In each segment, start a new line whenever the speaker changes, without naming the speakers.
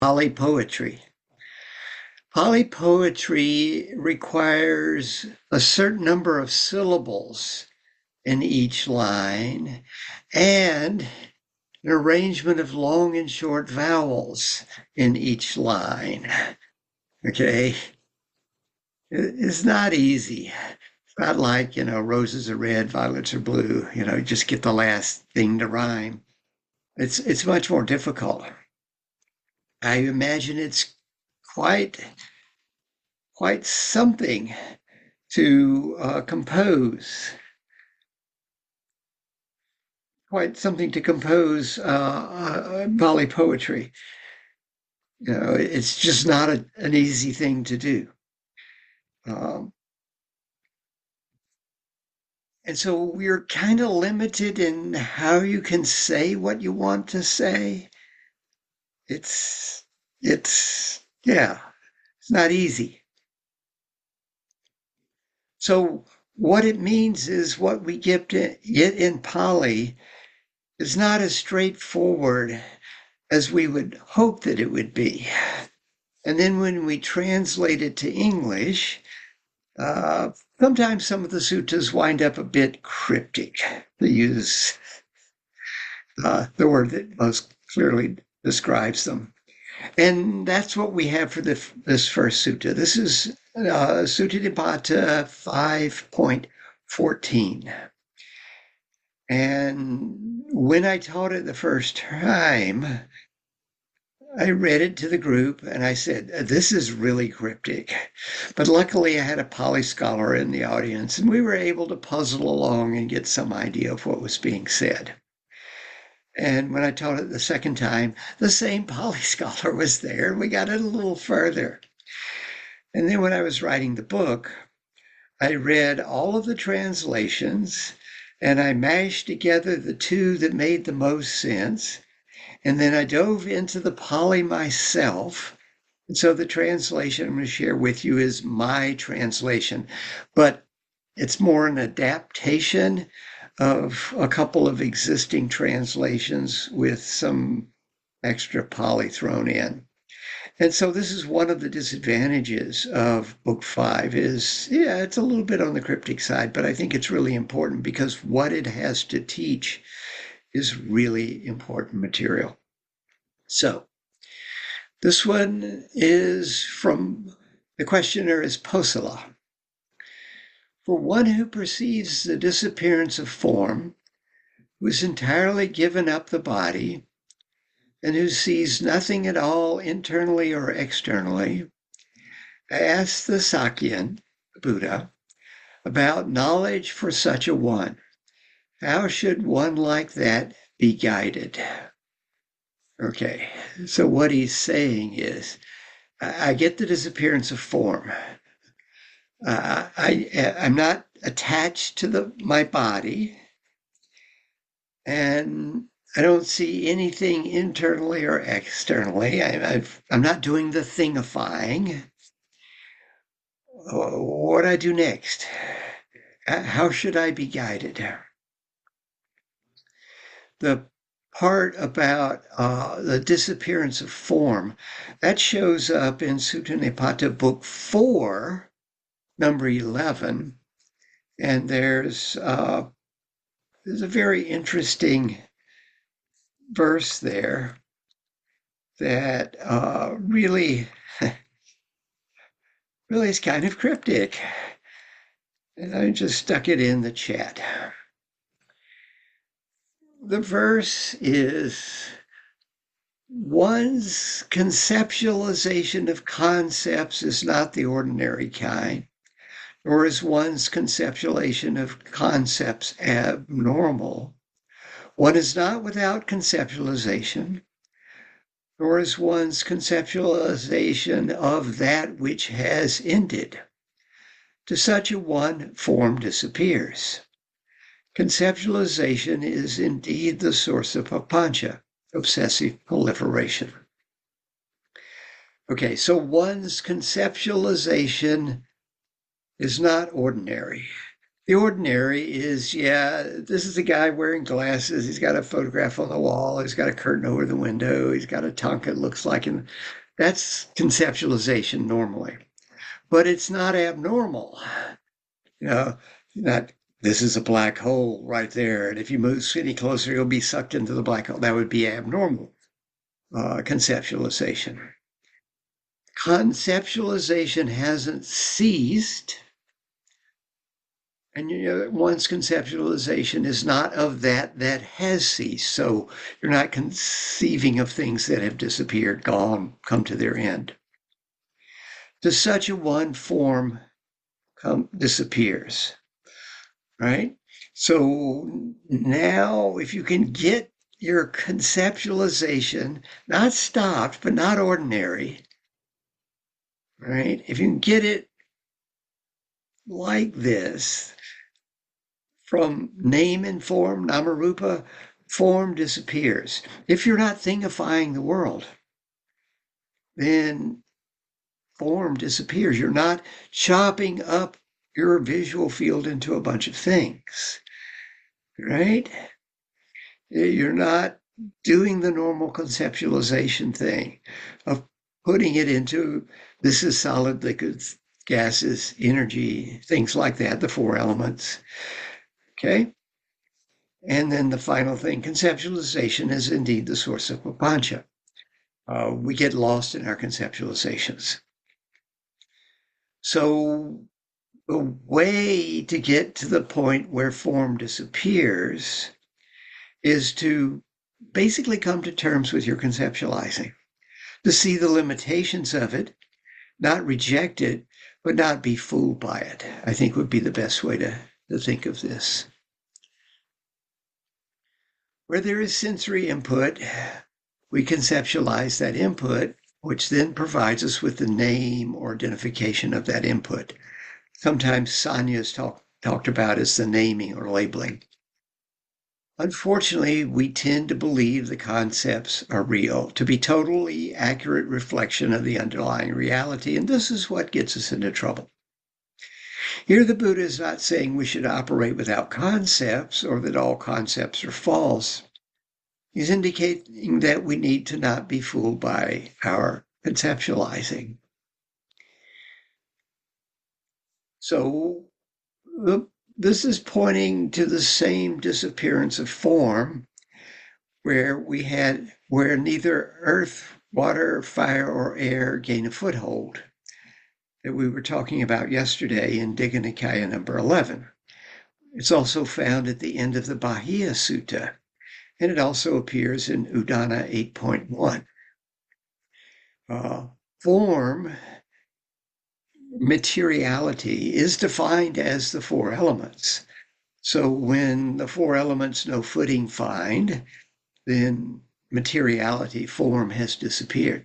Polypoetry. Polypoetry requires a certain number of syllables in each line and an arrangement of long and short vowels in each line. Okay. It's not easy. It's not like, roses are red, violets are blue, just get the last thing to rhyme. It's much more difficult. I imagine it's quite quite something to compose, quite something to compose Pali poetry. It's just not an easy thing to do. Um, and so we're kind of limited in how you can say what you want to say. Yeah, it's not easy. So what it means is what we get in Pali is not as straightforward as we would hope that it would be. And then when we translate it to English, uh, sometimes some of the suttas wind up a bit cryptic, to use the word that most clearly describes them. And that's what we have for this first sutta. This is Sutta Nipata 5.14. And when I taught it the first time, I read it to the group and I said, this is really cryptic. But luckily, I had a Pali scholar in the audience, and we were able to puzzle along and get some idea of what was being said. And when I taught it the second time, the same Pali scholar was there. We got it a little further. And then when I was writing the book, I read all of the translations and I mashed together the two that made the most sense. And then I dove into the Pali myself. And so the translation I'm going to share with you is my translation, but it's more an adaptation of a couple of existing translations with some extra Pali thrown in. And so this is one of the disadvantages of book 5 is, yeah, it's a little bit on the cryptic side, but I think it's really important because what it has to teach is really important material. So this one is from, the questioner is Posala. For one who perceives the disappearance of form, who has entirely given up the body, and who sees nothing at all internally or externally, I asked the Sakyan, Buddha, about knowledge for such a one. How should one like that be guided? Okay, so what he's saying is, I get the disappearance of form. I'm not attached to my body, and I don't see anything internally or externally. I'm not doing the thingifying. What do I do next? How should I be guided? The part about the disappearance of form, that shows up in Sutta Nipata Book 4, number 11. And there's a very interesting verse there that really is kind of cryptic. And I just stuck it in the chat. The verse is, one's conceptualization of concepts is not the ordinary kind, nor is one's conceptualization of concepts abnormal. One is not without conceptualization, nor is one's conceptualization of that which has ended. To such a one, form disappears. Conceptualization is indeed the source of papancha, obsessive proliferation. Okay, so one's conceptualization is not ordinary. The ordinary is, yeah, this is a guy wearing glasses. He's got a photograph on the wall. He's got a curtain over the window. He's got a tongue it looks like. And that's conceptualization normally. But it's not abnormal. You know, not this is a black hole right there. And if you move any closer, you'll be sucked into the black hole. That would be abnormal conceptualization. Conceptualization hasn't ceased. And one's conceptualization is not of that has ceased. So you're not conceiving of things that have disappeared, gone, come to their end. To such a one, form disappears, right? So now, if you can get your conceptualization not stopped, but not ordinary, right? If you can get it like this, from name and form, namarupa, form disappears. If you're not thingifying the world, then form disappears. You're not chopping up your visual field into a bunch of things, right? You're not doing the normal conceptualization thing of putting it into this is solid, liquids, gases, energy, things like that, the four elements. Okay? And then the final thing, conceptualization is indeed the source of papancha. We get lost in our conceptualizations. So the way to get to the point where form disappears is to basically come to terms with your conceptualizing, to see the limitations of it, not reject it, but not be fooled by it, I think would be the best way to think of this. Where there is sensory input, we conceptualize that input, which then provides us with the name or identification of that input. Sometimes Sanya is talked about as the naming or labeling. Unfortunately, we tend to believe the concepts are real, to be totally accurate reflection of the underlying reality, and this is what gets us into trouble. Here the Buddha is not saying we should operate without concepts or that all concepts are false. He's indicating that we need to not be fooled by our conceptualizing. So this is pointing to the same disappearance of form where neither earth, water, fire, or air gain a foothold that we were talking about yesterday in Digha Nikaya number 11. It's also found at the end of the Bahia Sutta, and it also appears in Udana 8.1. Form, materiality, is defined as the four elements. So when the four elements no footing find, then materiality, form, has disappeared.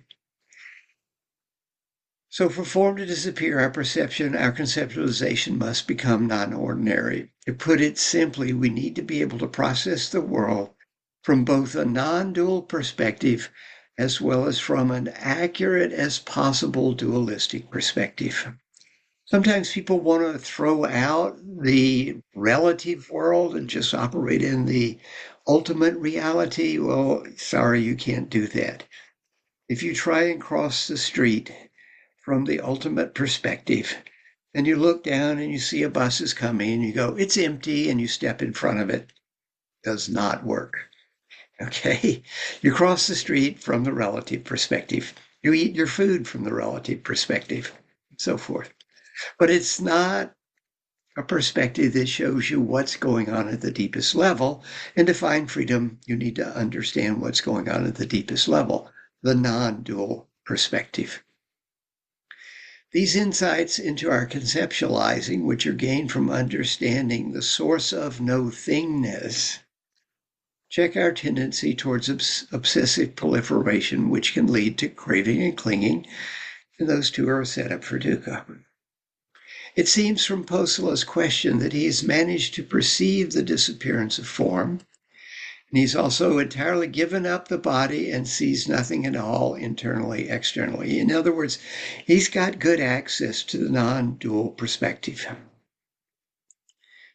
So for form to disappear, our perception, our conceptualization must become non-ordinary. To put it simply, we need to be able to process the world from both a non-dual perspective as well as from an accurate as possible dualistic perspective. Sometimes people want to throw out the relative world and just operate in the ultimate reality. Well, sorry, you can't do that. If you try and cross the street from the ultimate perspective, and you look down and you see a bus is coming and you go, it's empty, and you step in front of it, does not work. Okay? You cross the street from the relative perspective. You eat your food from the relative perspective, and so forth. But it's not a perspective that shows you what's going on at the deepest level. And to find freedom, you need to understand what's going on at the deepest level, the non-dual perspective. These insights into our conceptualizing, which are gained from understanding the source of no thingness, check our tendency towards obsessive proliferation, which can lead to craving and clinging, and those two are set up for dukkha. It seems from Posala's question that he's managed to perceive the disappearance of form, and he's also entirely given up the body and sees nothing at all internally, externally. In other words, he's got good access to the non-dual perspective.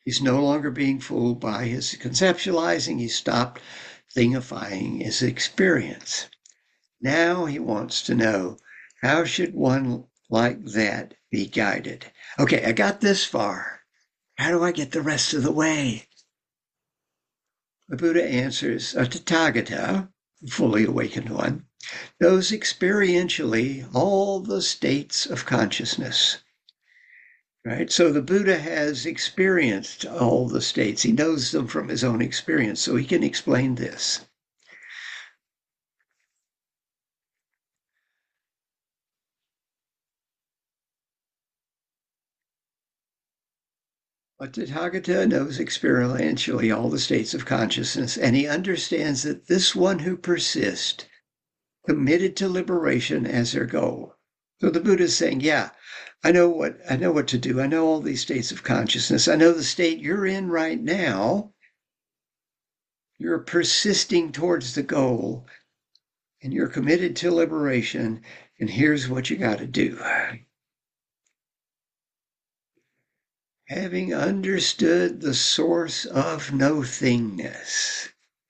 He's no longer being fooled by his conceptualizing. He stopped thingifying his experience. Now he wants to know, how should one like that be guided? Okay, I got this far. How do I get the rest of the way? The Buddha answers, a Tathagata, fully awakened one, knows experientially all the states of consciousness. Right? So the Buddha has experienced all the states. He knows them from his own experience, so he can explain this. But Tathagata knows experientially all the states of consciousness, and he understands that this one who persists, committed to liberation as their goal. So the Buddha is saying, yeah, I know what to do. I know all these states of consciousness. I know the state you're in right now. You're persisting towards the goal, and you're committed to liberation, and here's what you got to do. Having understood the source of no-thingness.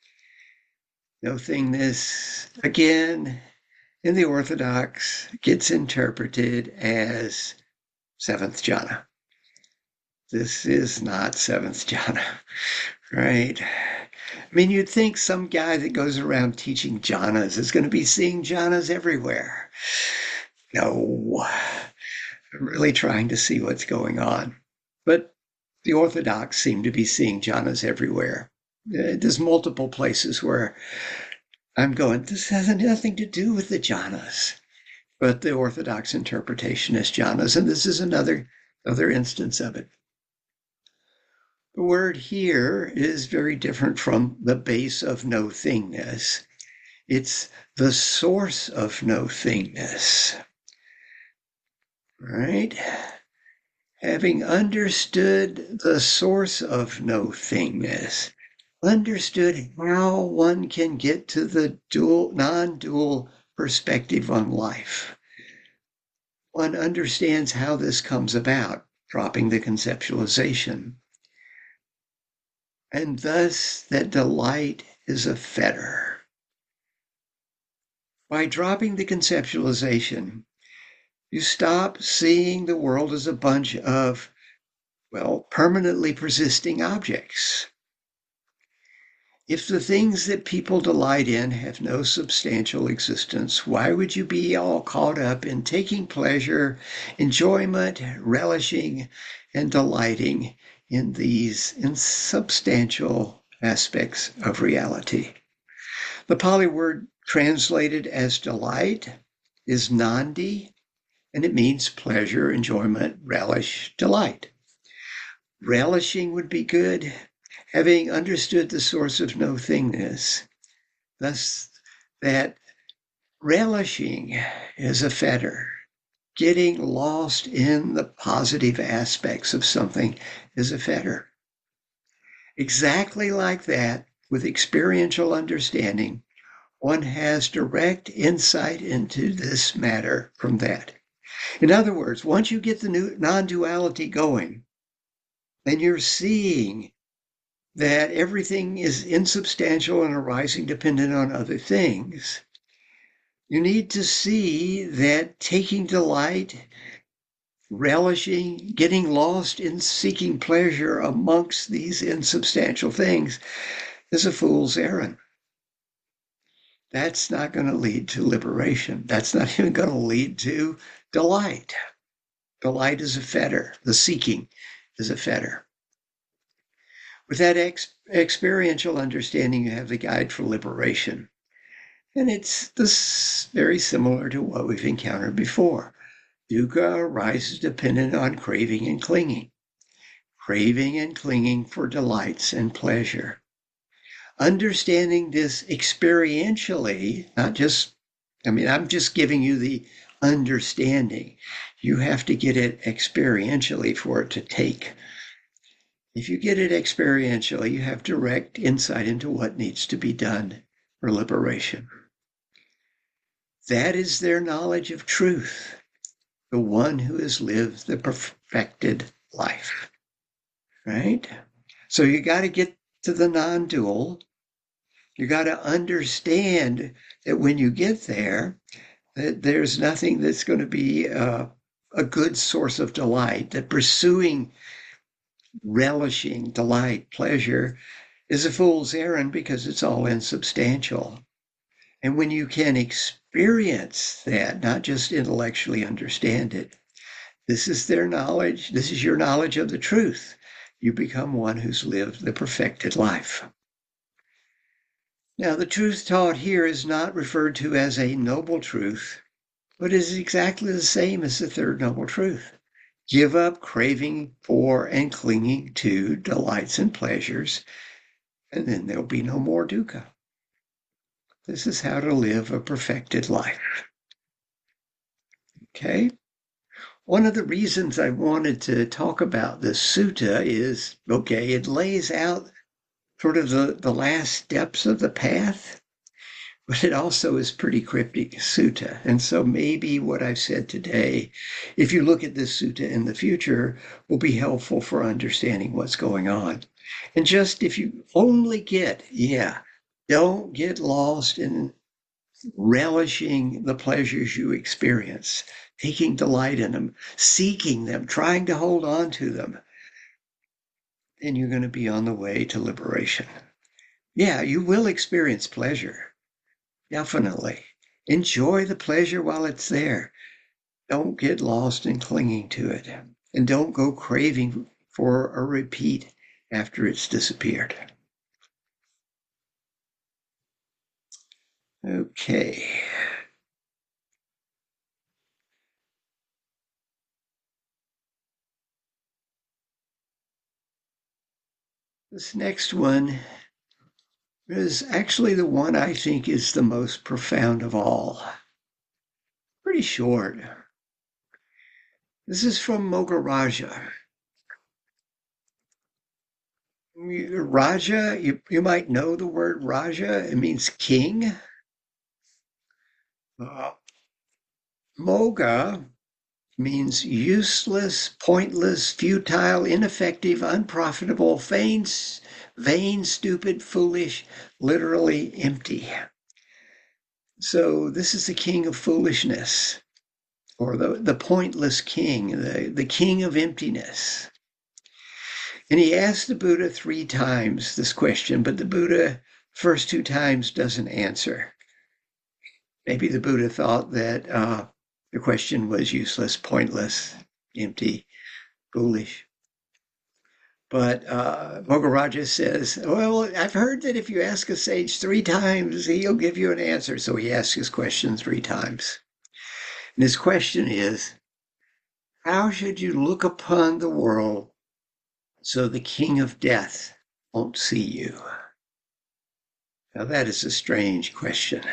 No-thingness, again, in the Orthodox, gets interpreted as seventh jhana. This is not seventh jhana, right? I mean, you'd think some guy that goes around teaching jhanas is going to be seeing jhanas everywhere. No, I'm really trying to see what's going on. But the Orthodox seem to be seeing jhanas everywhere. There's multiple places where I'm going, this has nothing to do with the jhanas. But the Orthodox interpretation is jhanas, and this is another instance of it. The word here is very different from the base of no-thingness. It's the source of no-thingness. Right? Having understood the source of no-thingness, understood how one can get to the non-dual perspective on life. One understands how this comes about, dropping the conceptualization. And thus that delight is a fetter. By dropping the conceptualization, you stop seeing the world as a bunch of, permanently persisting objects. If the things that people delight in have no substantial existence, why would you be all caught up in taking pleasure, enjoyment, relishing, and delighting in these insubstantial aspects of reality? The Pali word translated as delight is nandi, and it means pleasure, enjoyment, relish, delight. Relishing would be good, having understood the source of no-thingness. Thus, that relishing is a fetter. Getting lost in the positive aspects of something is a fetter. Exactly like that, with experiential understanding, one has direct insight into this matter from that. In other words, once you get the new non-duality going, then you're seeing that everything is insubstantial and arising dependent on other things. You need to see that taking delight, relishing, getting lost in seeking pleasure amongst these insubstantial things is a fool's errand. That's not going to lead to liberation. That's not even going to lead to delight. Delight is a fetter. The seeking is a fetter. With that experiential understanding, you have the guide for liberation. And it's this very similar to what we've encountered before. Dukkha arises dependent on craving and clinging for delights and pleasure. Understanding this experientially, I'm just giving you the understanding. You have to get it experientially for it to take. If you get it experientially, you have direct insight into what needs to be done for liberation. That is their knowledge of truth, the one who has lived the perfected life. right? So you got to get to the non-dual. You got to understand that when you get there, that there's nothing that's going to be a good source of delight, that pursuing, relishing, delight, pleasure is a fool's errand because it's all insubstantial. And when you can experience that, not just intellectually understand it, this is their knowledge, this is your knowledge of the truth. You become one who's lived the perfected life. Now, the truth taught here is not referred to as a noble truth, but is exactly the same as the third noble truth. Give up craving for and clinging to delights and pleasures, and then there'll be no more dukkha. This is how to live a perfected life. Okay? One of the reasons I wanted to talk about this sutta is, okay, it lays out sort of the last steps of the path, but it also is pretty cryptic sutta. And so maybe what I've said today, if you look at this sutta in the future, will be helpful for understanding what's going on. And just if you only get, don't get lost in relishing the pleasures you experience, taking delight in them, seeking them, trying to hold on to them, then you're going to be on the way to liberation. Yeah, you will experience pleasure. Definitely. Enjoy the pleasure while it's there. Don't get lost in clinging to it. And don't go craving for a repeat after it's disappeared. Okay. This next one is actually the one I think is the most profound of all. Pretty short. This is from Mogaraja. Raja, you might know the word Raja. It means king. Moga means useless, pointless, futile, ineffective, unprofitable, vain, stupid, foolish, literally empty. So this is the king of foolishness, or the pointless king, the king of emptiness. And he asked the Buddha 3 times this question, but the Buddha, first 2 times, doesn't answer. Maybe the Buddha thought that the question was useless, pointless, empty, foolish. But Mogaraja says, well, I've heard that if you ask a sage 3 times, he'll give you an answer. So he asks his question 3 times. And his question is, how should you look upon the world so the king of death won't see you? Now that is a strange question.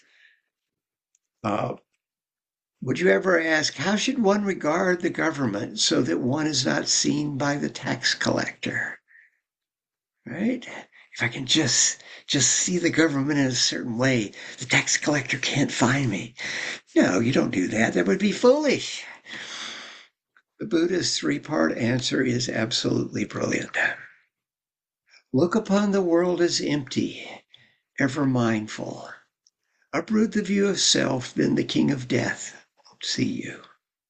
Would you ever ask, how should one regard the government so that one is not seen by the tax collector? Right? If I can just see the government in a certain way, the tax collector can't find me. No, you don't do that. That would be foolish. The Buddha's 3-part answer is absolutely brilliant. Look upon the world as empty, ever mindful. Uproot the view of self, then the king of death won't see you.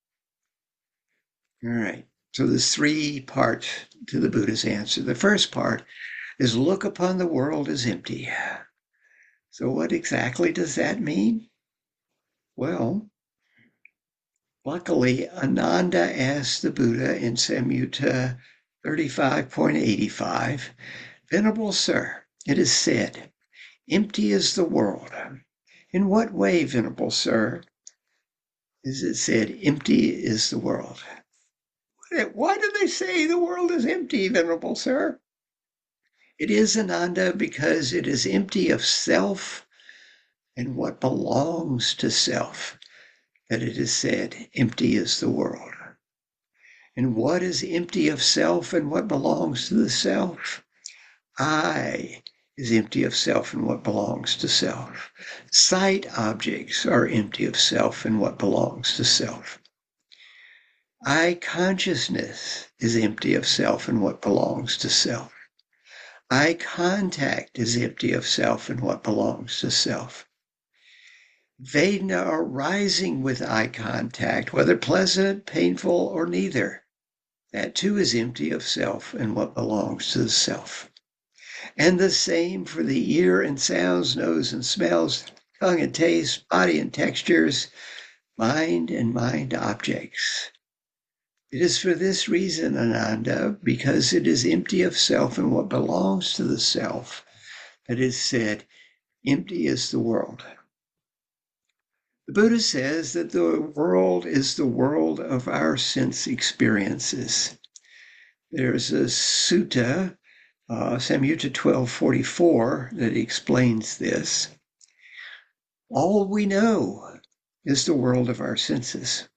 All right. So there's 3 parts to the Buddha's answer. The first part is look upon the world as empty. So what exactly does that mean? Well, luckily, Ananda asked the Buddha in Samyutta 35.85, Venerable Sir, it is said, empty is the world. In what way, Venerable Sir, is it said, empty is the world? Why do they say the world is empty, Venerable Sir? It is, Ananda, because it is empty of self and what belongs to self, that it is said, empty is the world. And what is empty of self and what belongs to the self? I is empty of self and what belongs to self. Sight objects are empty of self and what belongs to self. I consciousness is empty of self and what belongs to self. Eye contact is empty of self and what belongs to self. Vedana arising with eye contact, whether pleasant, painful, or neither, that too is empty of self and what belongs to the self. And the same for the ear and sounds, nose and smells, tongue and taste, body and textures, mind and mind objects. It is for this reason, Ananda, because it is empty of self and what belongs to the self, that is said, empty is the world. The Buddha says that the world is the world of our sense experiences. There's a sutta, Samyutta 1244, that explains this. All we know is the world of our senses.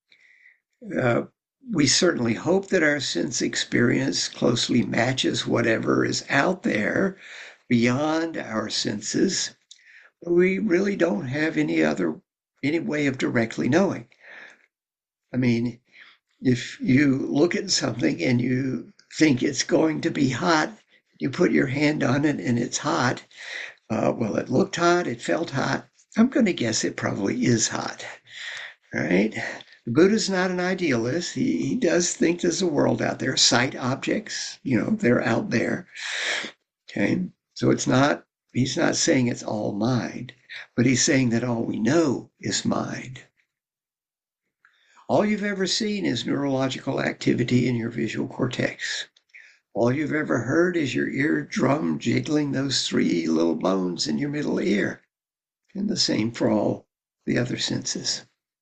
We certainly hope that our sense experience closely matches whatever is out there beyond our senses. But we really don't have any way of directly knowing. I mean, if you look at something and you think it's going to be hot, you put your hand on it and it's hot. Well, it looked hot, it felt hot. I'm going to guess it probably is hot, right? The Buddha's not an idealist. He does think there's a world out there, sight objects, they're out there. Okay, so he's not saying it's all mind, but he's saying that all we know is mind. All you've ever seen is neurological activity in your visual cortex. All you've ever heard is your eardrum jiggling those 3 little bones in your middle ear. And the same for all the other senses.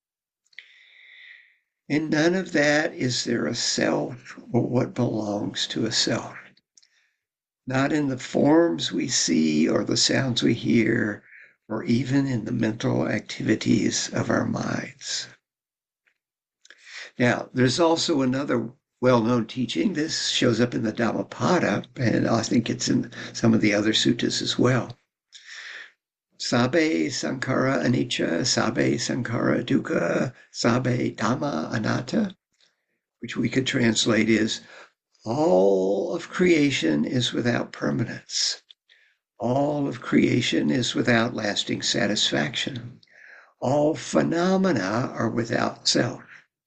In none of that is there a self or what belongs to a self. Not in the forms we see or the sounds we hear, or even in the mental activities of our minds. Now, there's also another well-known teaching. This shows up in the Dhammapada, and I think it's in some of the other suttas as well. Sabbe sankhara anicca, sabbe sankhara dukkha, sabbe dhamma anatta, which we could translate is, all of creation is without permanence. All of creation is without lasting satisfaction. All phenomena are without self.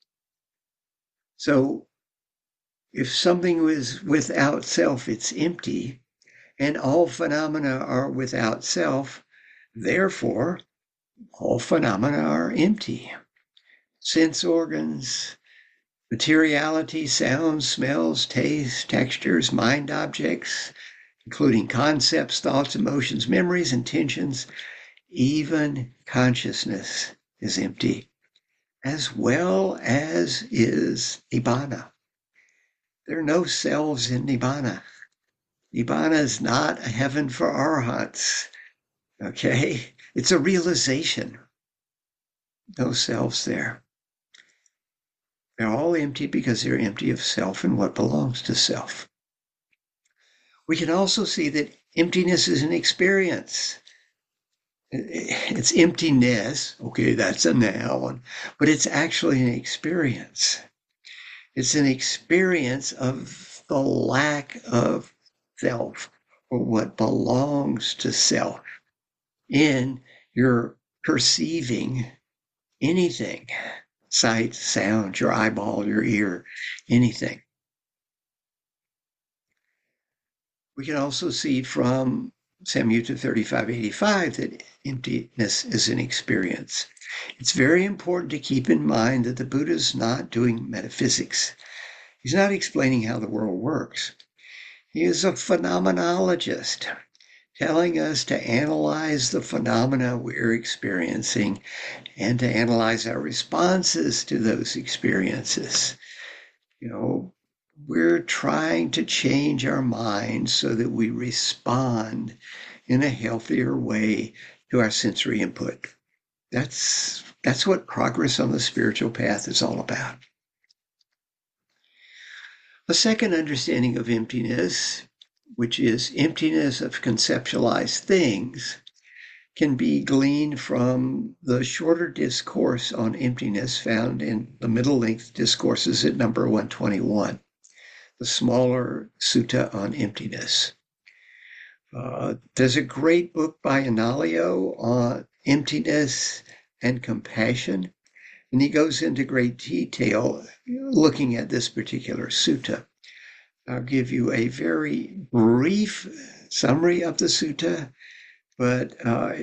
So if something is without self, it's empty, and all phenomena are without self, therefore, all phenomena are empty. Sense organs, materiality, sounds, smells, tastes, textures, mind objects, including concepts, thoughts, emotions, memories, intentions, even consciousness is empty, as well as is Nibbana. There are no selves in Nibbana. Nibbana is not a heaven for arhats. Okay? It's a realization. No selves there. They're all empty because they're empty of self and what belongs to self. We can also see that emptiness is an experience. It's emptiness. Okay, that's a noun, but it's actually an experience. It's an experience of the lack of self or what belongs to self in your perceiving anything, sight, sound, your eyeball, your ear, anything. We can also see from Samyutta 3585 that emptiness is an experience. It's very important to keep in mind that the Buddha is not doing metaphysics. He's not explaining how the world works. He is a phenomenologist, telling us to analyze the phenomena we're experiencing and to analyze our responses to those experiences. We're trying to change our minds so that we respond in a healthier way to our sensory input. That's what progress on the spiritual path is all about. A second understanding of emptiness, which is emptiness of conceptualized things, can be gleaned from the shorter discourse on emptiness found in the middle length discourses at number 121, the smaller sutta on emptiness. There's a great book by Analayo on emptiness and compassion, and he goes into great detail looking at this particular sutta. I'll give you a very brief summary of the sutta, but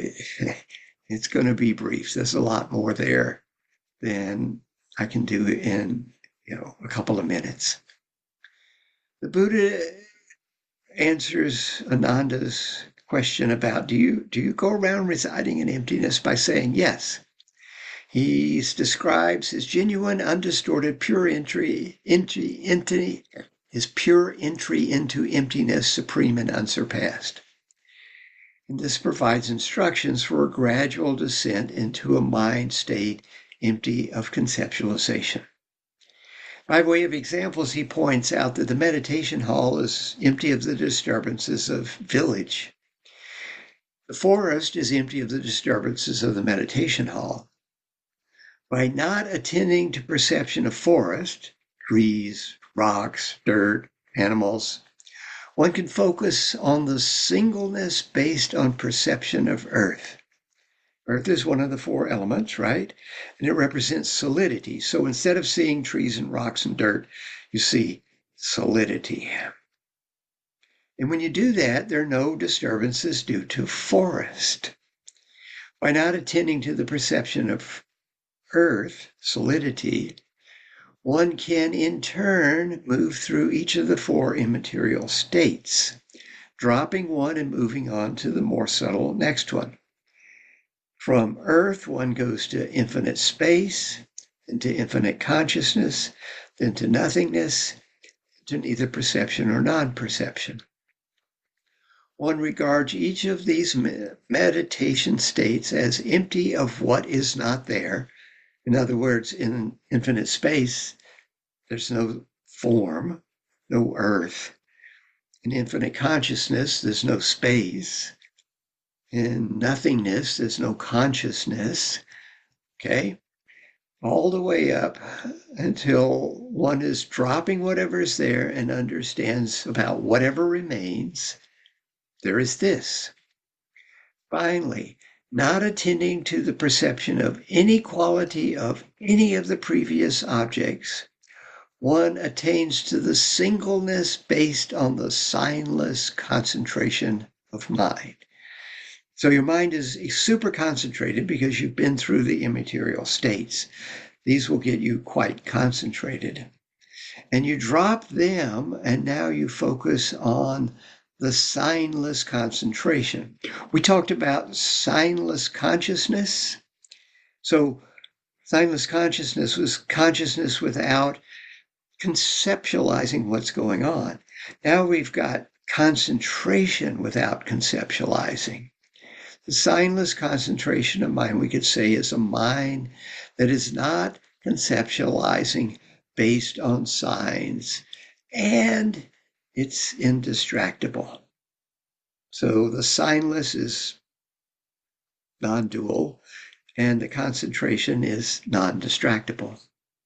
it's going to be brief. There's a lot more there than I can do in a couple of minutes. The Buddha answers Ananda's question about do you go around residing in emptiness by saying yes. He describes his genuine, undistorted, pure entry his pure entry into emptiness, supreme and unsurpassed. And this provides instructions for a gradual descent into a mind state empty of conceptualization. By way of examples, he points out that the meditation hall is empty of the disturbances of village. The forest is empty of the disturbances of the meditation hall. By not attending to perception of forest, trees, rocks, dirt, animals, one can focus on the singleness based on perception of earth. Earth is one of the four elements, right? And it represents solidity. So instead of seeing trees and rocks and dirt, you see solidity. And when you do that, there are no disturbances due to forest. By not attending to the perception of earth, solidity, one can in turn move through each of the four immaterial states, dropping one and moving on to the more subtle next one. From earth, one goes to infinite space, then to infinite consciousness, then to nothingness, to neither perception or non-perception. One regards each of these meditation states as empty of what is not there. In other words, in infinite space, there's no form, no earth. In infinite consciousness, there's no space. In nothingness, there's no consciousness, okay? All the way up until one is dropping whatever is there and understands about whatever remains, there is this. Finally, not attending to the perception of any quality of any of the previous objects, one attains to the singleness based on the signless concentration of mind. So your mind is super concentrated because you've been through the immaterial states. These will get you quite concentrated. And you drop them, and now you focus on the signless concentration. We talked about signless consciousness. So signless consciousness was consciousness without conceptualizing what's going on. Now we've got concentration without conceptualizing. The signless concentration of mind, we could say, is a mind that is not conceptualizing based on signs, and it's indistractable. So the signless is non-dual, and the concentration is non-distractible.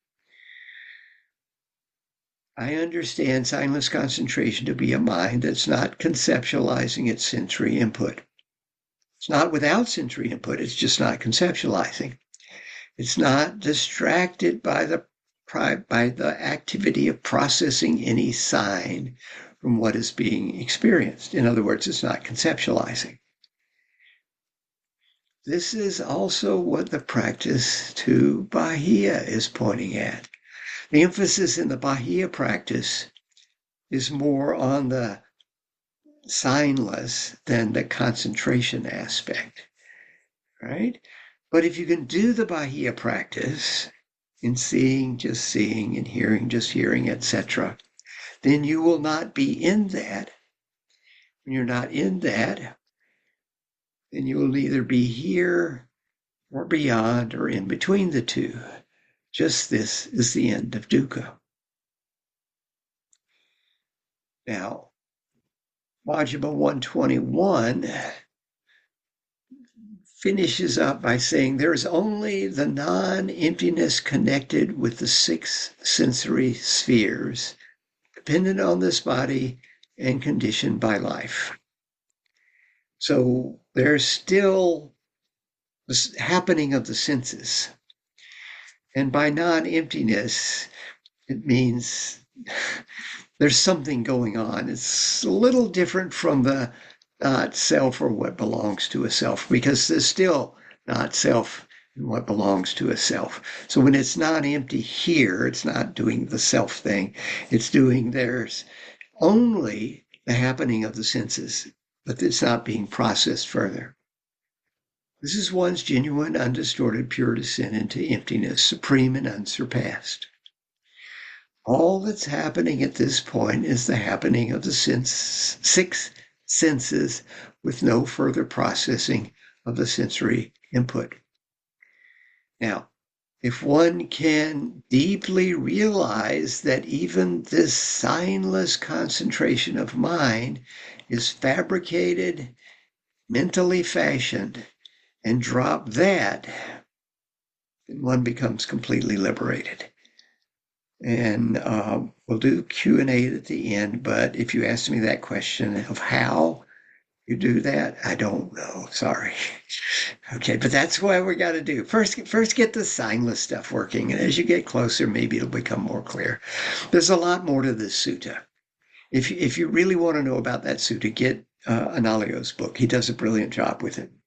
I understand signless concentration to be a mind that's not conceptualizing its sensory input. It's not without sensory input, it's just not conceptualizing. It's not distracted by the activity of processing any sign from what is being experienced. In other words, it's not conceptualizing. This is also what the practice to Bahia is pointing at. The emphasis in the Bahia practice is more on the signless than the concentration aspect, right? But if you can do the Bahia practice in seeing, and hearing, just hearing, etc., then you will not be in that. When you're not in that, then you will either be here or beyond or in between the two. Just this is the end of dukkha. Now, Majjhima 121 finishes up by saying there is only the non-emptiness connected with the six sensory spheres, dependent on this body and conditioned by life. So there's still this happening of the senses. And by non-emptiness, it means there's something going on. It's a little different from the not self or what belongs to a self, because there's still not self and what belongs to a self. So when it's not empty here, it's not doing the self thing. It's doing there's only the happening of the senses, but it's not being processed further. This is one's genuine, undistorted, pure descent into emptiness, supreme and unsurpassed. All that's happening at this point is the happening of the six senses with no further processing of the sensory input. Now, if one can deeply realize that even this signless concentration of mind is fabricated, mentally fashioned, and drop that, then one becomes completely liberated. And we'll do Q&A at the end, but if you ask me that question of how you do that, I don't know. Sorry. Okay, but that's what we got to do. First get the signless stuff working, and as you get closer, maybe it'll become more clear. There's a lot more to this sutta. If you really want to know about that sutta, get Analayo's book. He does a brilliant job with it.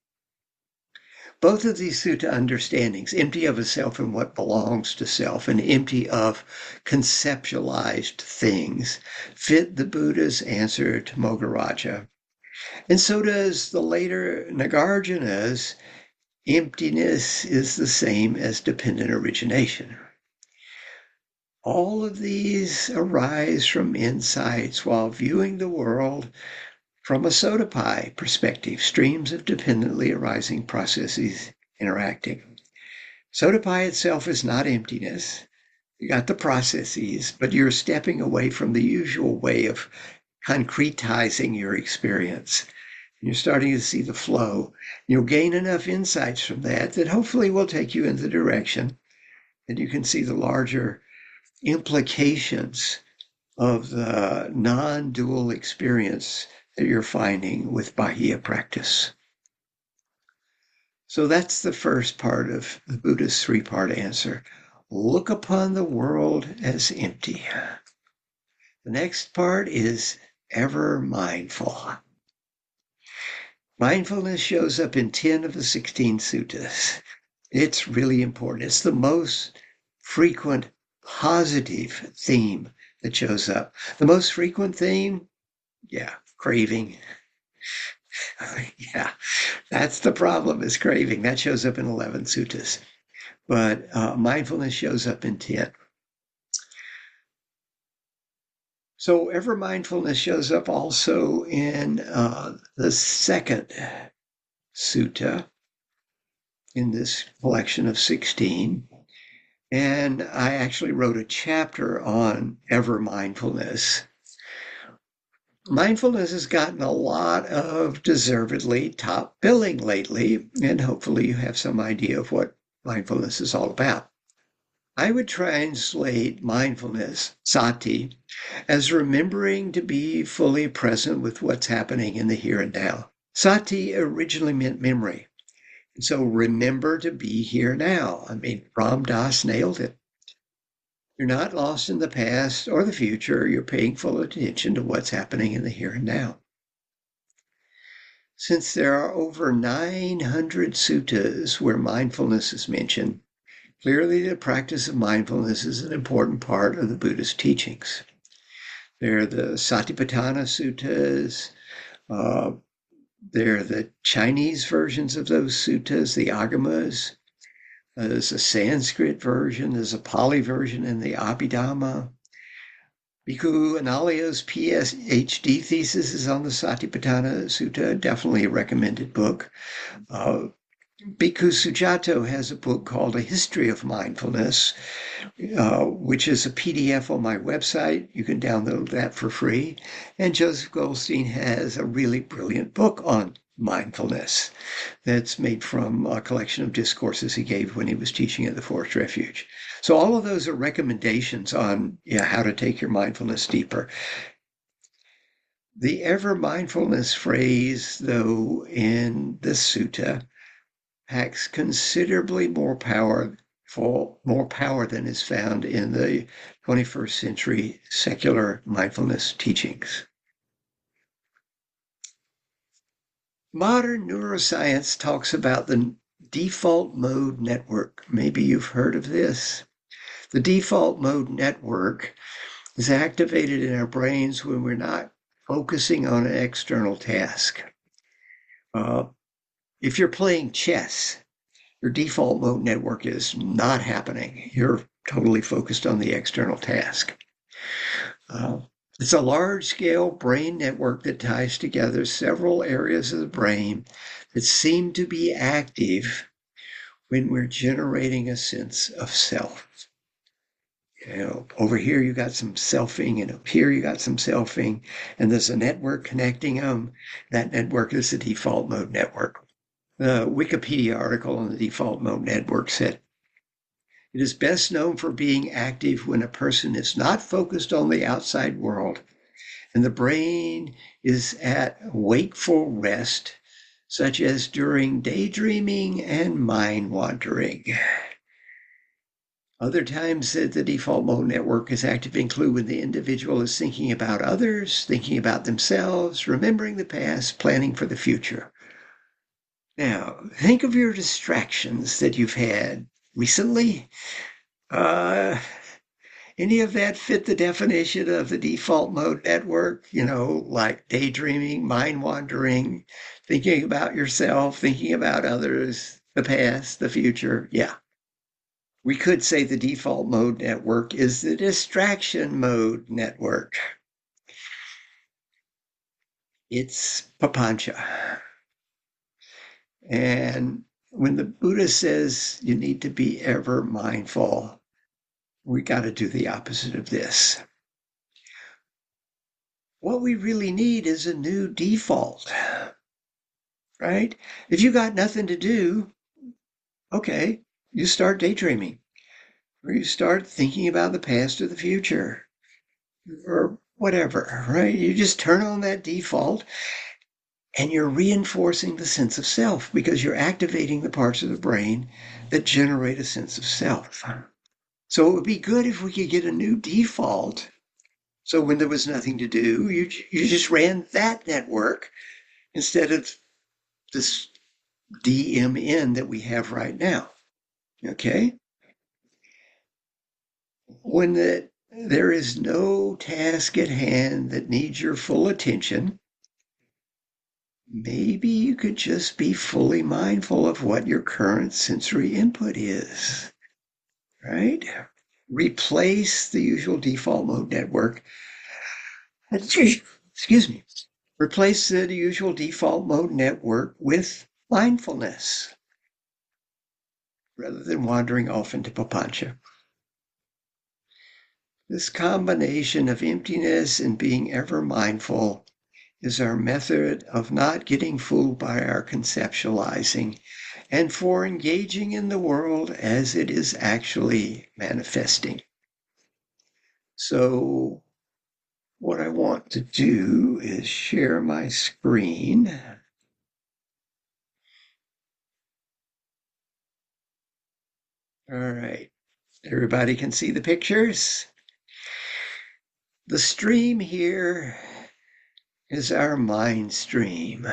Both of these sutta understandings, empty of a self and what belongs to self, and empty of conceptualized things, fit the Buddha's answer to Mogaraja. And so does the later Nagarjuna's emptiness is the same as dependent origination. All of these arise from insights while viewing the world from a Sotapai perspective, streams of dependently arising processes interacting. Sotapai itself is not emptiness. You got the processes, but you're stepping away from the usual way of concretizing your experience. And you're starting to see the flow. You'll gain enough insights from that hopefully will take you in the direction that you can see the larger implications of the non-dual experience that you're finding with Bahiya practice. So that's the first part of the Buddha's three-part answer. Look upon the world as empty. The next part is ever mindful. Mindfulness shows up in 10 of the 16 suttas. It's really important. It's the most frequent positive theme that shows up. The most frequent theme, craving. Yeah, that's the problem, is craving. That shows up in 11 suttas. But mindfulness shows up in 10. So ever mindfulness shows up also in the second sutta in this collection of 16. And I actually wrote a chapter on ever mindfulness. Mindfulness has gotten a lot of deservedly top billing lately, and hopefully you have some idea of what mindfulness is all about. I would translate mindfulness, sati, as remembering to be fully present with what's happening in the here and now. Sati originally meant memory. So remember to be here now. I mean, Ram Dass nailed it. You're not lost in the past or the future. You're paying full attention to what's happening in the here and now. Since there are over 900 suttas where mindfulness is mentioned, clearly the practice of mindfulness is an important part of the Buddhist teachings. There are the Satipatthana suttas. There are the Chinese versions of those suttas, the Agamas. There's a Sanskrit version, there's a Pali version in the Abhidhamma. Bhikkhu Analayo's PhD thesis is on the Satipatthana Sutta, definitely a recommended book. Bhikkhu Sujato has a book called A History of Mindfulness, which is a PDF on my website. You can download that for free. And Joseph Goldstein has a really brilliant book on mindfulness that's made from a collection of discourses he gave when he was teaching at the Forest Refuge. So all of those are recommendations on how to take your mindfulness deeper. The ever mindfulness phrase, though, in this sutta packs considerably more power than is found in the 21st century secular mindfulness teachings. Modern neuroscience talks about the default mode network. Maybe you've heard of this. The default mode network is activated in our brains when we're not focusing on an external task. If you're playing chess, your default mode network is not happening. You're totally focused on the external task. It's a large-scale brain network that ties together several areas of the brain that seem to be active when we're generating a sense of self. Over here you got some selfing, and up here you got some selfing, and there's a network connecting them. That network is the default mode network. The Wikipedia article on the default mode network said, it is best known for being active when a person is not focused on the outside world and the brain is at wakeful rest, such as during daydreaming and mind wandering. Other times that the default mode network is active include when the individual is thinking about others, thinking about themselves, remembering the past, planning for the future. Now, think of your distractions that you've had recently. Any of that fit the definition of the default mode network? Like daydreaming, mind wandering, thinking about yourself, thinking about others, the past, the future. Yeah. We could say the default mode network is the distraction mode network. It's papancha. And when the Buddha says you need to be ever mindful, we got to do the opposite of this. What we really need is a new default, right? If you got nothing to do, okay, you start daydreaming, or you start thinking about the past or the future, or whatever, right? You just turn on that default and you're reinforcing the sense of self because you're activating the parts of the brain that generate a sense of self. So it would be good if we could get a new default. So when there was nothing to do, you just ran that network instead of this DMN that we have right now. Okay? When there is no task at hand that needs your full attention, maybe you could just be fully mindful of what your current sensory input is, right? Replace the usual default mode network. Excuse me. Replace the usual default mode network with mindfulness rather than wandering off into papancha. This combination of emptiness and being ever mindful is our method of not getting fooled by our conceptualizing and for engaging in the world as it is actually manifesting. So what I want to do is share my screen. All right, everybody can see the pictures? The stream here is our mind stream,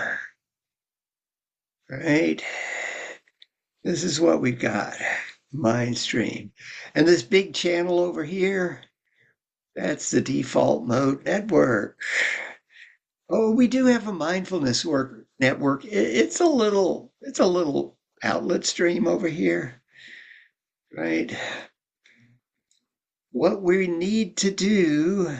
right? This is what we've got, mind stream. And this big channel over here, that's the default mode network. Oh, we do have a mindfulness network. It's a little outlet stream over here, right? What we need to do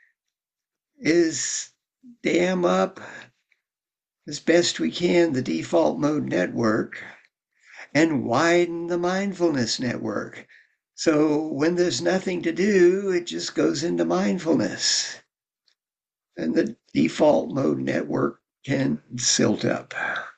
is dam up as best we can the default mode network and widen the mindfulness network. So when there's nothing to do, it just goes into mindfulness. And the default mode network can silt up.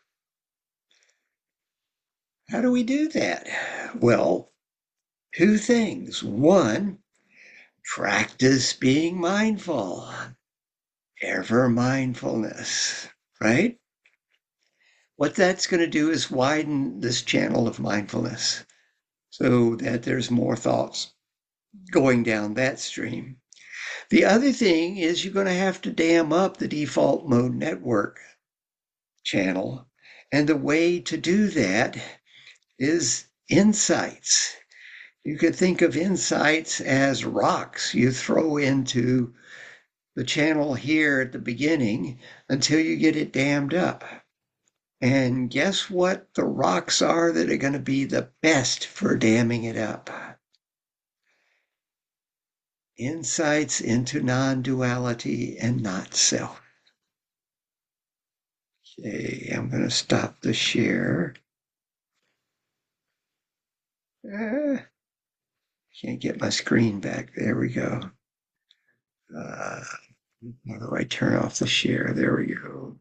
How do we do that? Well, two things. One, practice being mindful, ever mindfulness, right? What that's going to do is widen this channel of mindfulness so that there's more thoughts going down that stream. The other thing is you're going to have to dam up the default mode network channel. And the way to do that is insights. You could think of insights as rocks you throw into the channel here at the beginning until you get it dammed up. And guess what the rocks are that are going to be the best for damming it up? Insights into non-duality and not self. Okay, I'm going to stop the share. Can't get my screen back. There we go. How do I turn off the share? There we go.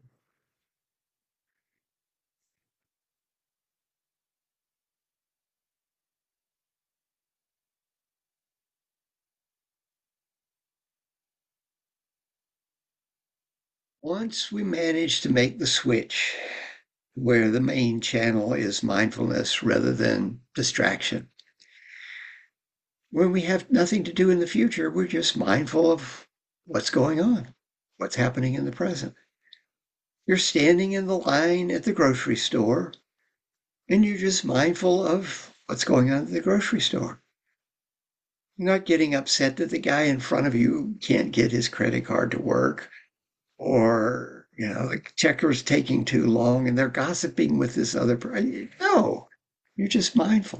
Once we manage to make the switch where the main channel is mindfulness rather than distraction, when we have nothing to do in the future, we're just mindful of what's going on, what's happening in the present. You're standing in the line at the grocery store, and you're just mindful of what's going on at the grocery store. You're not getting upset that the guy in front of you can't get his credit card to work, or the checker's taking too long and they're gossiping with this other person. No, you're just mindful.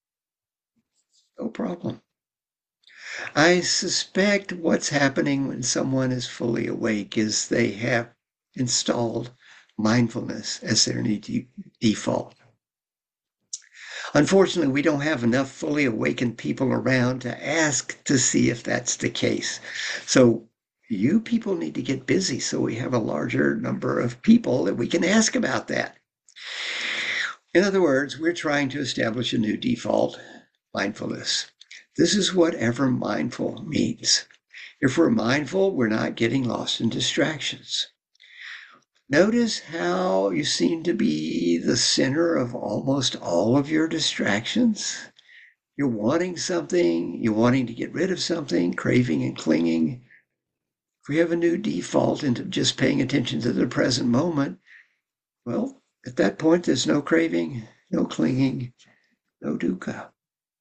No problem. I suspect what's happening when someone is fully awake is they have installed mindfulness as their default. Unfortunately, we don't have enough fully awakened people around to ask to see if that's the case. So you people need to get busy so we have a larger number of people that we can ask about that. In other words, we're trying to establish a new default, mindfulness. This is what ever mindful means. If we're mindful, we're not getting lost in distractions. Notice how you seem to be the center of almost all of your distractions. You're wanting something, you're wanting to get rid of something, craving and clinging. If we have a new default into just paying attention to the present moment, well, at that point, there's no craving, no clinging, no dukkha.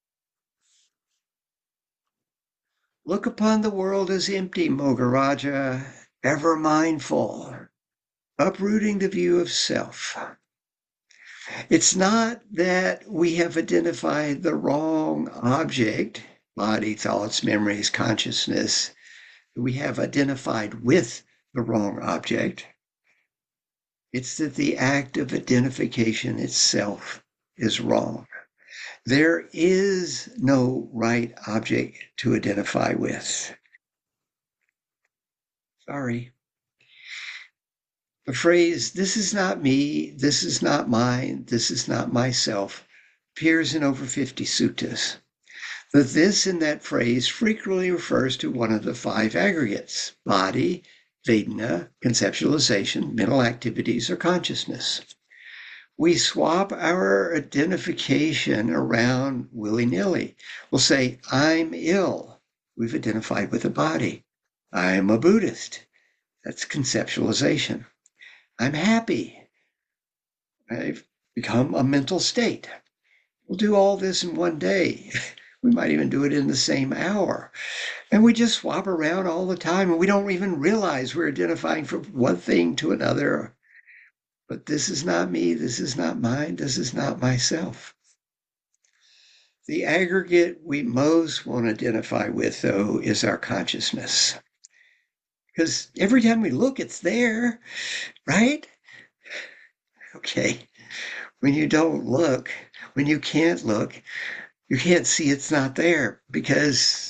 Look upon the world as empty, Mogaraja, ever mindful, uprooting the view of self. It's not that we have identified the wrong object, body, thoughts, memories, consciousness. We have identified with the wrong object. It's that the act of identification itself is wrong. There is no right object to identify with. Sorry. The phrase, this is not me, this is not mine, this is not myself, appears in over 50 suttas. The this in that phrase frequently refers to one of the 5 aggregates: body, Vedana, conceptualization, mental activities, or consciousness. We swap our identification around willy-nilly. We'll say, I'm ill. We've identified with the body. I'm a Buddhist. That's conceptualization. I'm happy. I've become a mental state. We'll do all this in one day. We might even do it in the same hour. And we just swap around all the time, and we don't even realize we're identifying from one thing to another. But this is not me, this is not mine, this is not myself. The aggregate we most want to identify with, though, is our consciousness. Because every time we look, it's there, right? Okay. When you don't look, when you can't look, you can't see it's not there because,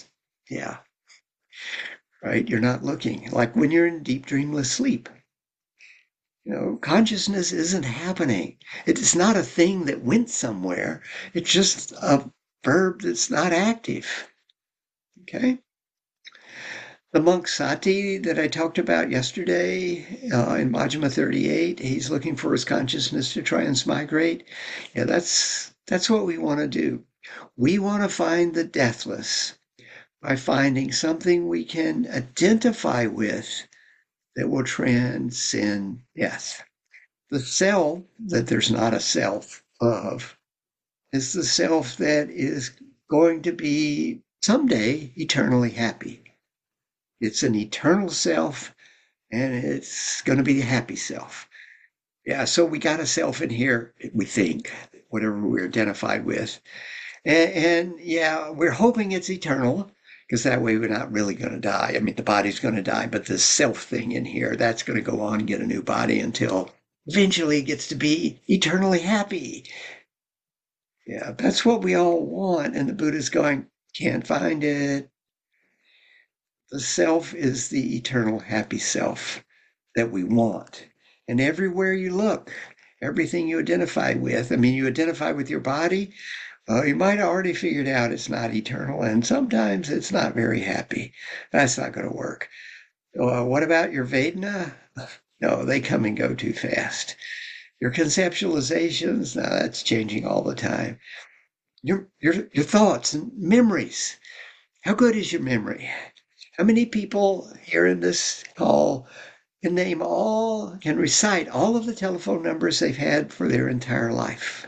right? You're not looking. Like when you're in deep dreamless sleep. Consciousness isn't happening. It's not a thing that went somewhere. It's just a verb that's not active. Okay? The monk Sati that I talked about yesterday in Majjhima 38, he's looking for his consciousness to transmigrate. Yeah, that's what we want to do. We want to find the deathless by finding something we can identify with that will transcend death. The self that there's not a self of is the self that is going to be someday eternally happy. It's an eternal self, and it's going to be a happy self. Yeah, so we got a self in here, we think, whatever we're identified with. And yeah, we're hoping it's eternal because that way we're not really going to die. I mean, the body's going to die, but the self thing in here, that's going to go on and get a new body until eventually it gets to be eternally happy. Yeah, that's what we all want. And the Buddha's going, can't find it. The self is the eternal happy self that we want. And everywhere you look, everything you identify with, I mean, you identify with your body, you might have already figured out it's not eternal, and sometimes it's not very happy. That's not going to work. What about your Vedana? No, they come and go too fast. Your conceptualizations, now that's changing all the time. Your thoughts and memories. How good is your memory? How many people here in this call can recite all of the telephone numbers they've had for their entire life?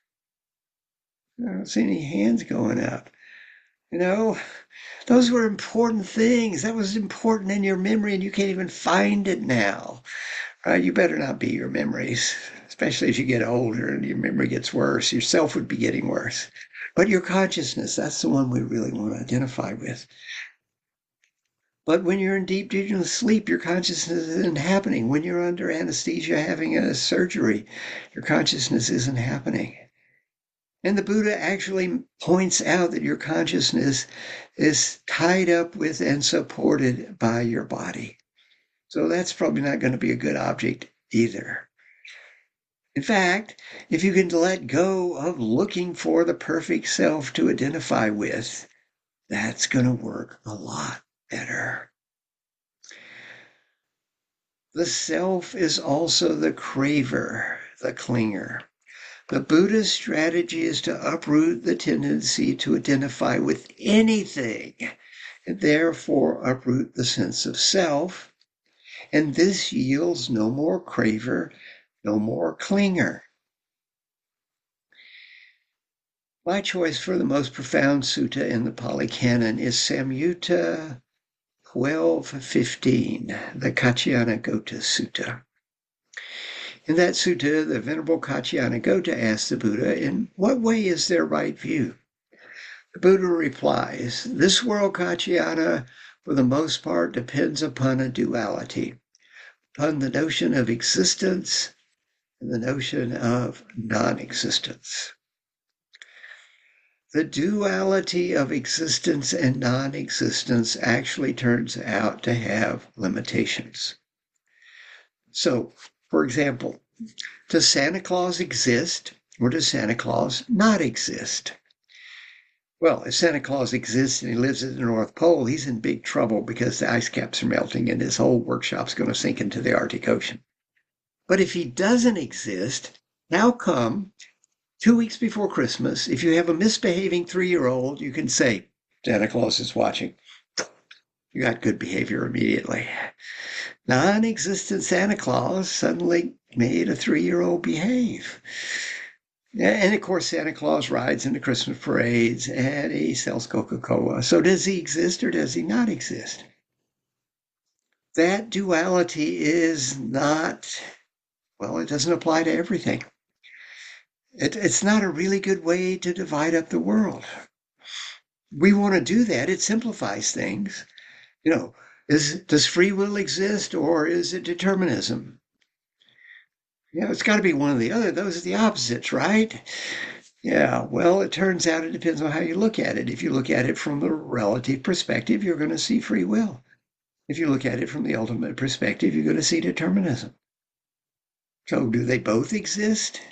I don't see any hands going up. Those were important things. That was important in your memory, and you can't even find it now. You better not be your memories, especially as you get older and your memory gets worse. Yourself would be getting worse. But your consciousness, that's the one we really want to identify with. But when you're in deep dreamless sleep, your consciousness isn't happening. When you're under anesthesia having a surgery, your consciousness isn't happening. And the Buddha actually points out that your consciousness is tied up with and supported by your body. So that's probably not going to be a good object either. In fact, if you can let go of looking for the perfect self to identify with, that's going to work a lot better. The self is also the craver, the clinger. The Buddha's strategy is to uproot the tendency to identify with anything, and therefore uproot the sense of self. And this yields no more craver, no more clinger. My choice for the most profound sutta in the Pali Canon is Samyutta 12:15, the Kaccayanagotta Sutta. In that sutta, the Venerable Kaccayanagotta asks the Buddha, in what way is their right view? The Buddha replies, this world, Kaccayana, for the most part depends upon a duality, upon the notion of existence and the notion of non-existence. The duality of existence and non-existence actually turns out to have limitations. So, for example, does Santa Claus exist or does Santa Claus not exist? Well, if Santa Claus exists and he lives at the North Pole, he's in big trouble because the ice caps are melting and his whole workshop's going to sink into the Arctic Ocean. But if he doesn't exist, how come 2 weeks before Christmas, if you have a misbehaving 3-year-old, you can say, Santa Claus is watching. You got good behavior immediately. Non-existent Santa Claus suddenly made a 3-year-old behave. And of course, Santa Claus rides in the Christmas parades and he sells Coca-Cola. So does he exist or does he not exist? That duality is not, well, it doesn't apply to everything. It's not a really good way to divide up the world. We want to do that. It simplifies things. Does free will exist or is it determinism? It's got to be one or the other. Those are the opposites, right? Yeah, well, it turns out it depends on how you look at it. If you look at it from a relative perspective, you're going to see free will. If you look at it from the ultimate perspective, you're going to see determinism. So do they both exist?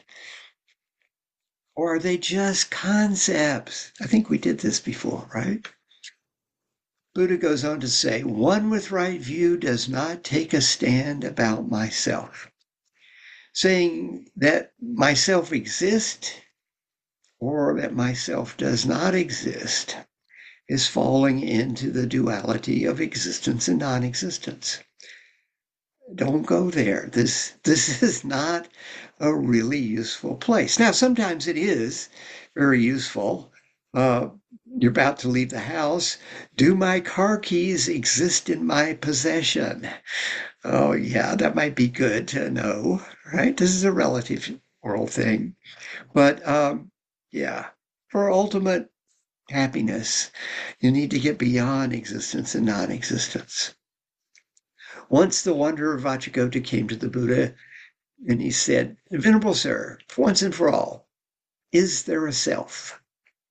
Or are they just concepts? I think we did this before, right? Buddha goes on to say, one with right view does not take a stand about myself. Saying that myself exists or that myself does not exist is falling into the duality of existence and non-existence. Don't go there. This is not a really useful place. Now, sometimes it is very useful. You're about to leave the house. Do my car keys exist in my possession? Oh, yeah, that might be good to know, right? This is a relative world thing. But yeah, for ultimate happiness, you need to get beyond existence and non existence. Once the wanderer Vacchagotta came to the Buddha and he said, Venerable Sir, once and for all, is there a self?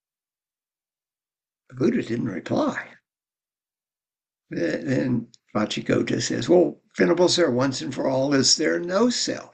The Buddha didn't reply. Then Vacchagotta says, well, Venerable Sir, once and for all, is there no self?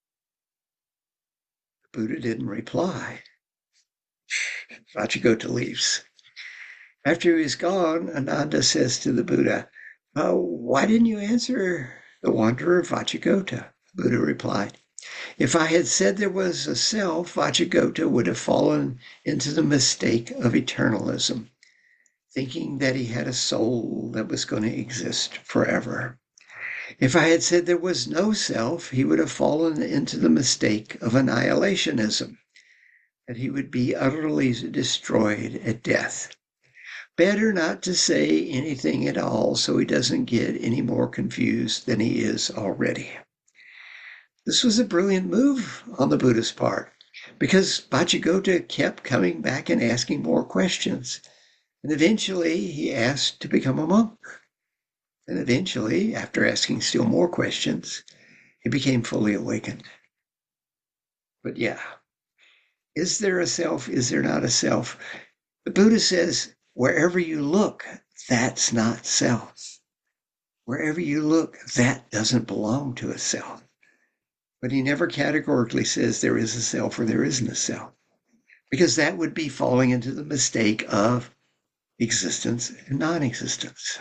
The Buddha didn't reply. Vacchagotta leaves. After he's gone, Ananda says to the Buddha, why didn't you answer the wanderer Vacchagotta? The Buddha replied, if I had said there was a self, Vacchagotta would have fallen into the mistake of eternalism, thinking that he had a soul that was going to exist forever. If I had said there was no self, he would have fallen into the mistake of annihilationism, that he would be utterly destroyed at death. Better not to say anything at all so he doesn't get any more confused than he is already. This was a brilliant move on the Buddha's part because Vacchagotta kept coming back and asking more questions. And eventually he asked to become a monk. And eventually, after asking still more questions, he became fully awakened. But yeah, is there a self? Is there not a self? The Buddha says, wherever you look, that's not self. Wherever you look, that doesn't belong to a self. But he never categorically says there is a self or there isn't a self, because that would be falling into the mistake of existence and non-existence.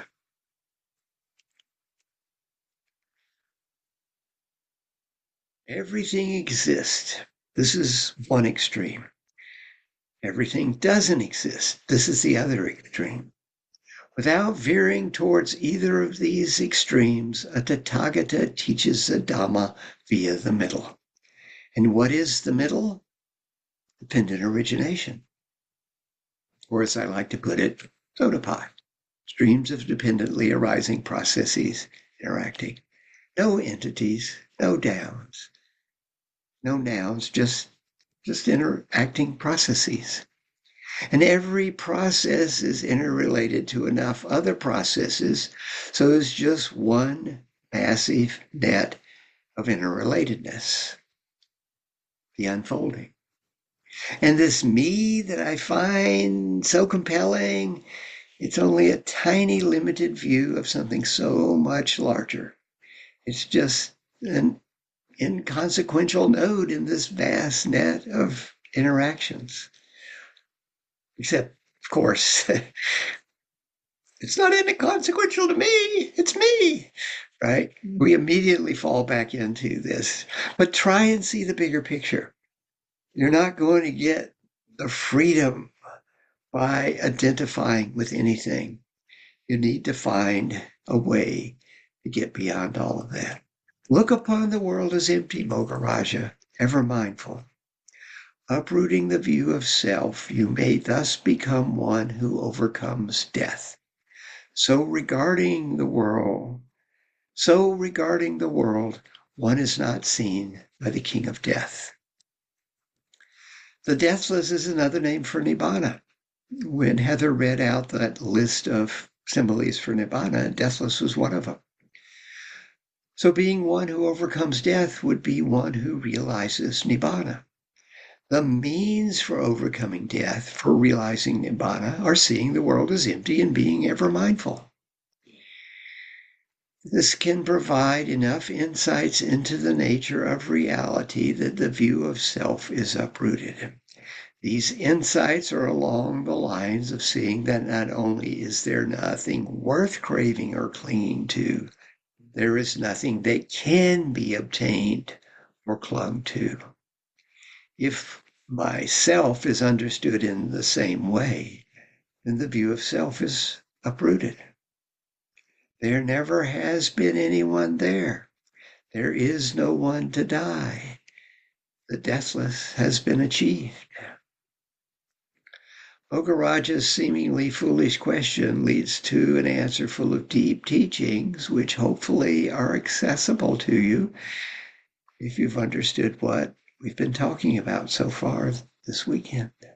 Everything exists. This is one extreme. Everything doesn't exist. This is the other extreme. Without veering towards either of these extremes, a Tathagata teaches the Dhamma via the middle. And what is the middle? Dependent origination. Or as I like to put it, sotapai. Streams of dependently arising processes interacting. No entities, no downs, no nouns, just interacting processes. And every process is interrelated to enough other processes, so it's just one massive net of interrelatedness, the unfolding. And this me that I find so compelling, it's only a tiny limited view of something so much larger. It's just an inconsequential node in this vast net of interactions. Except, of course, it's not inconsequential to me. It's me, right? We immediately fall back into this. But try and see the bigger picture. You're not going to get the freedom by identifying with anything. You need to find a way to get beyond all of that. Look upon the world as empty, Mogaraja, ever mindful. Uprooting the view of self, you may thus become one who overcomes death. So regarding the world, one is not seen by the king of death. The deathless is another name for Nibbana. When Heather read out that list of similes for Nibbana, deathless was one of them. So being one who overcomes death would be one who realizes Nibbana. The means for overcoming death, for realizing Nibbana, are seeing the world as empty and being ever mindful. This can provide enough insights into the nature of reality that the view of self is uprooted. These insights are along the lines of seeing that not only is there nothing worth craving or clinging to, there is nothing that can be obtained or clung to. If myself is understood in the same way, then the view of self is uprooted. There never has been anyone there. There is no one to die. The deathless has been achieved. Bhogaraja's seemingly foolish question leads to an answer full of deep teachings, which hopefully are accessible to you if you've understood what we've been talking about so far this weekend.